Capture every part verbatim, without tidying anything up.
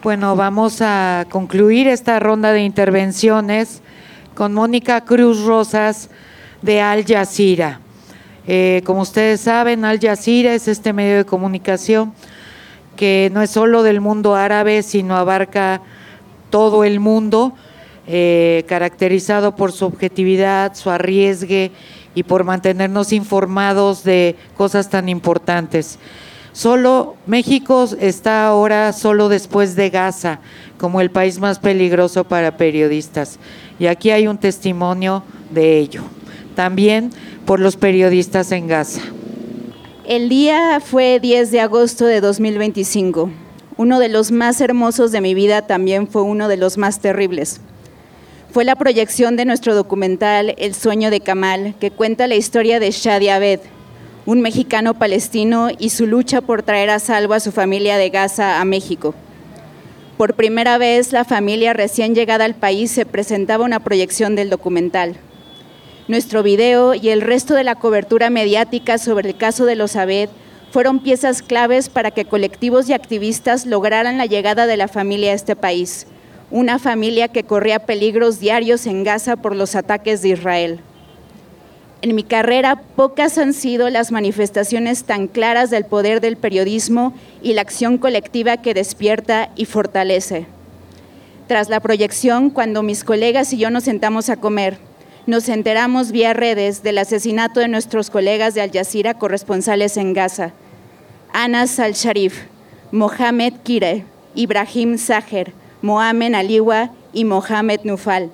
Bueno, vamos a concluir esta ronda de intervenciones con Mónica Cruz Rosas de Al Jazeera. Eh, como ustedes saben, Al Jazeera es este medio de comunicación que no es solo del mundo árabe, sino abarca todo el mundo, eh, caracterizado por su objetividad, su arriesgue y por mantenernos informados de cosas tan importantes. Solo México está ahora solo después de Gaza como el país más peligroso para periodistas, y aquí hay un testimonio de ello, también por los periodistas en Gaza. El día fue diez de agosto de dos mil veinticinco. Uno de los más hermosos de mi vida también fue uno de los más terribles. Fue la proyección de nuestro documental El sueño de Kamal, que cuenta la historia de Shadi Abed, un mexicano palestino y su lucha por traer a salvo a su familia de Gaza a México. Por primera vez, la familia recién llegada al país se presentaba una proyección del documental. Nuestro video y el resto de la cobertura mediática sobre el caso de los Abed fueron piezas claves para que colectivos y activistas lograran la llegada de la familia a este país, una familia que corría peligros diarios en Gaza por los ataques de Israel. En mi carrera, pocas han sido las manifestaciones tan claras del poder del periodismo y la acción colectiva que despierta y fortalece. Tras la proyección, cuando mis colegas y yo nos sentamos a comer, nos enteramos vía redes del asesinato de nuestros colegas de Al Jazeera corresponsales en Gaza, Anas Al-Sharif, Mohamed Kire, Ibrahim Saher, Mohamed Aliwa y Mohamed Nufal.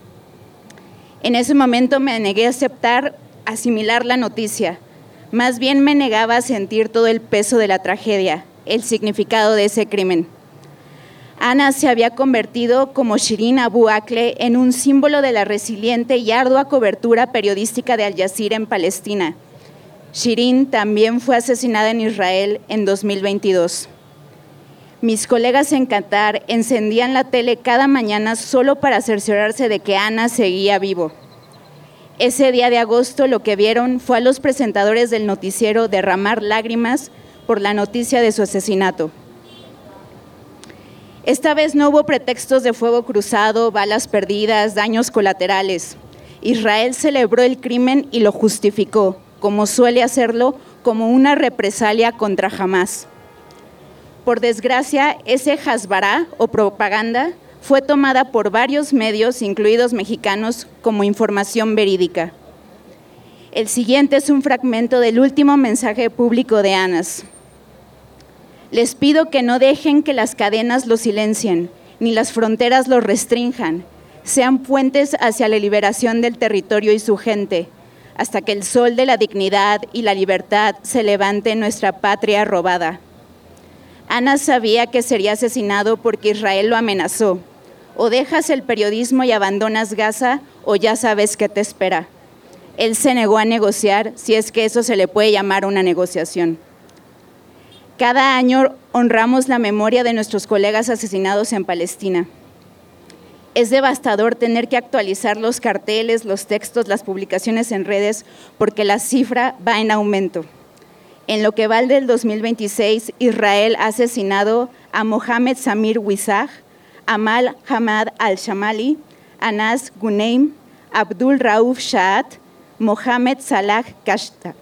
En ese momento me negué a aceptar asimilar la noticia, más bien me negaba a sentir todo el peso de la tragedia, el significado de ese crimen. Ana se había convertido, como Shirin Abu Akleh, en un símbolo de la resiliente y ardua cobertura periodística de Al Jazeera en Palestina. Shirin también fue asesinada en Israel en dos mil veintidós. Mis colegas en Qatar encendían la tele cada mañana solo para cerciorarse de que Ana seguía vivo. Ese día de agosto lo que vieron fue a los presentadores del noticiero derramar lágrimas por la noticia de su asesinato. Esta vez no hubo pretextos de fuego cruzado, balas perdidas, daños colaterales. Israel celebró el crimen y lo justificó, como suele hacerlo, como una represalia contra Hamás. Por desgracia, ese hasbará o propaganda fue tomada por varios medios, incluidos mexicanos, como información verídica. El siguiente es un fragmento del último mensaje público de Anas. Les pido que no dejen que las cadenas los silencien, ni las fronteras los restrinjan. Sean puentes hacia la liberación del territorio y su gente, hasta que el sol de la dignidad y la libertad se levante en nuestra patria robada. Anas sabía que sería asesinado porque Israel lo amenazó. O dejas el periodismo y abandonas Gaza, o ya sabes qué te espera. Él se negó a negociar, si es que eso se le puede llamar una negociación. Cada año honramos la memoria de nuestros colegas asesinados en Palestina. Es devastador tener que actualizar los carteles, los textos, las publicaciones en redes, porque la cifra va en aumento. En lo que va del dos mil veintiséis, Israel ha asesinado a Mohamed Samir Wisaj, Amal Hamad Al-Shamali, Anas Guneim, Abdul Rauf Shahat, Mohamed Salah Kashta.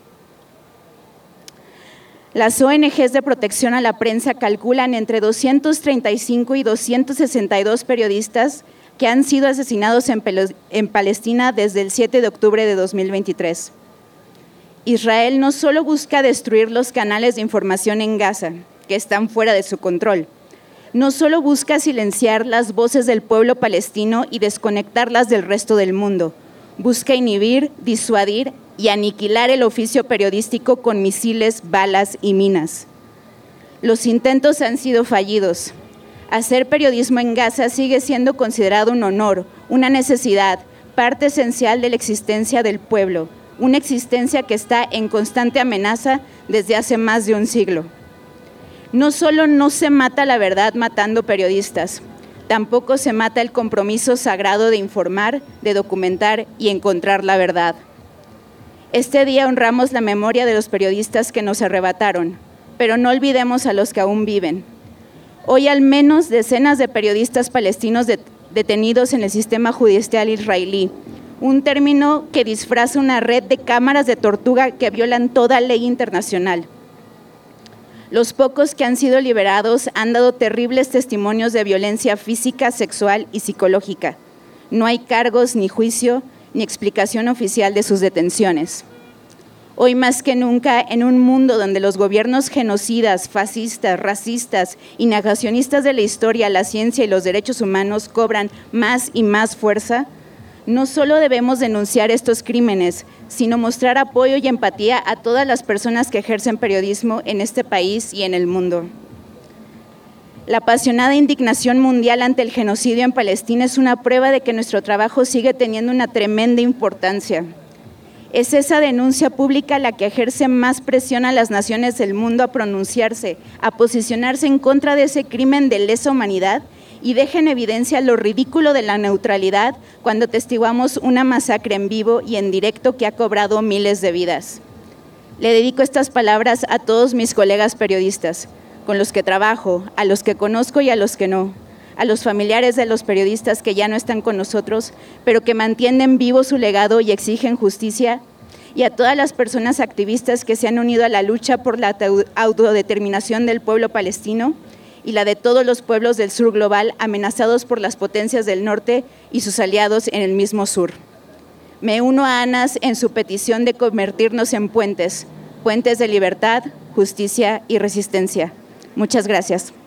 Las O N Ges de protección a la prensa calculan entre doscientos treinta y cinco y doscientos sesenta y dos periodistas que han sido asesinados en, en Palestina desde el siete de octubre de dos mil veintitrés. Israel no solo busca destruir los canales de información en Gaza, que están fuera de su control, no solo busca silenciar las voces del pueblo palestino y desconectarlas del resto del mundo, busca inhibir, disuadir y aniquilar el oficio periodístico con misiles, balas y minas. Los intentos han sido fallidos. Hacer periodismo en Gaza sigue siendo considerado un honor, una necesidad, parte esencial de la existencia del pueblo, una existencia que está en constante amenaza desde hace más de un siglo. No solo no se mata la verdad matando periodistas, tampoco se mata el compromiso sagrado de informar, de documentar y encontrar la verdad. Este día honramos la memoria de los periodistas que nos arrebataron, pero no olvidemos a los que aún viven. Hoy al menos decenas de periodistas palestinos de, detenidos en el sistema judicial israelí, un término que disfraza una red de cámaras de tortura que violan toda ley internacional. Los pocos que han sido liberados han dado terribles testimonios de violencia física, sexual y psicológica. No hay cargos, ni juicio, ni explicación oficial de sus detenciones. Hoy más que nunca, en un mundo donde los gobiernos genocidas, fascistas, racistas y negacionistas de la historia, la ciencia y los derechos humanos cobran más y más fuerza, no solo debemos denunciar estos crímenes, sino mostrar apoyo y empatía a todas las personas que ejercen periodismo en este país y en el mundo. La apasionada indignación mundial ante el genocidio en Palestina es una prueba de que nuestro trabajo sigue teniendo una tremenda importancia. Es esa denuncia pública la que ejerce más presión a las naciones del mundo a pronunciarse, a posicionarse en contra de ese crimen de lesa humanidad y deja en evidencia lo ridículo de la neutralidad cuando testiguamos una masacre en vivo y en directo que ha cobrado miles de vidas. Le dedico estas palabras a todos mis colegas periodistas, con los que trabajo, a los que conozco y a los que no, a los familiares de los periodistas que ya no están con nosotros, pero que mantienen vivo su legado y exigen justicia, y a todas las personas activistas que se han unido a la lucha por la autodeterminación del pueblo palestino y la de todos los pueblos del sur global amenazados por las potencias del norte y sus aliados en el mismo sur. Me uno a Anas en su petición de convertirnos en puentes, puentes de libertad, justicia y resistencia. Muchas gracias.